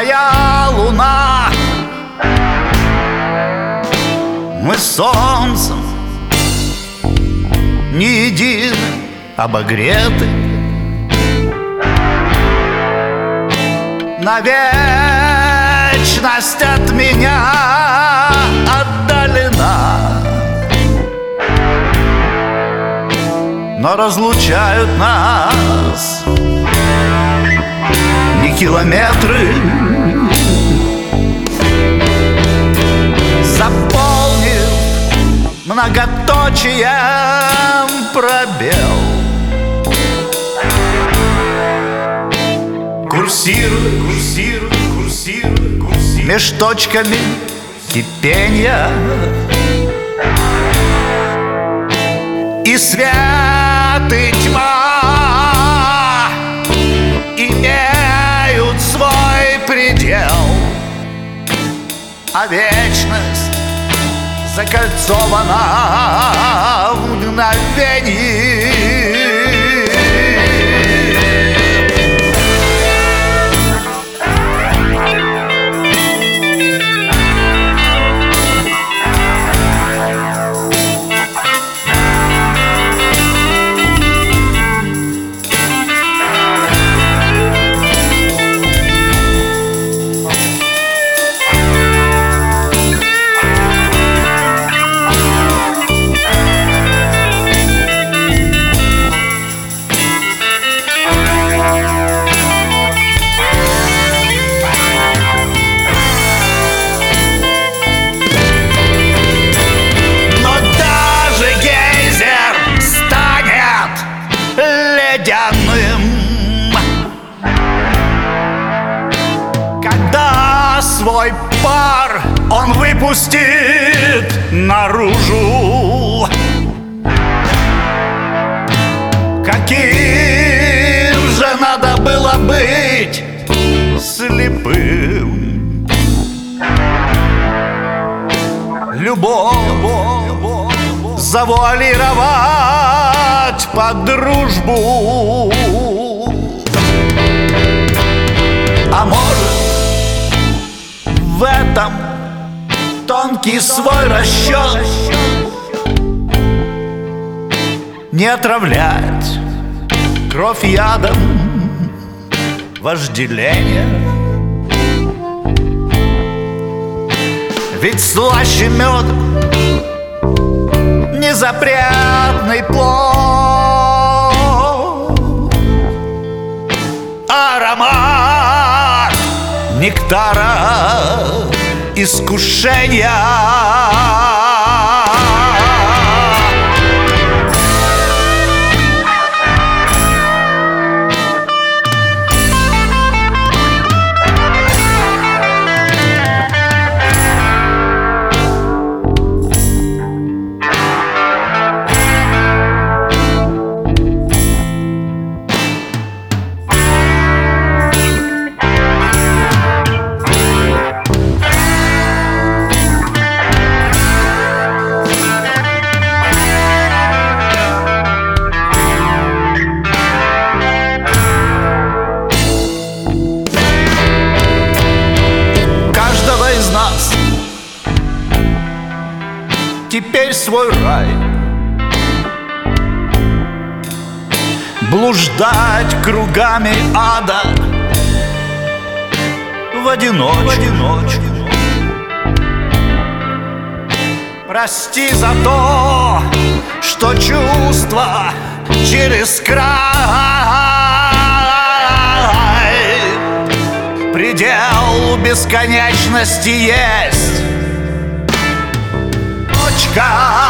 моя луна. Мы с солнцем не едины, обогреты, на вечность от меня отдалена. Но разлучают нас не километры, заполнив многоточием пробел. Курсирует, курсирует, курсирует, курсирует меж точками кипенья, и свет, и тьма имеют свой предел, а вечность закольцована в мгновении. Когда свой пар он выпустит наружу, каким же надо было быть слепым? Любовь завуалировать под дружбу. А может, в этом тонкий свой расчет не отравлять кровь ядом вожделения? Ведь слаще меда незапретный плод, аромат нектара искушения. Теперь свой рай, блуждать кругами ада в одиночку. Прости за то, что чувства через край, предел бесконечности есть.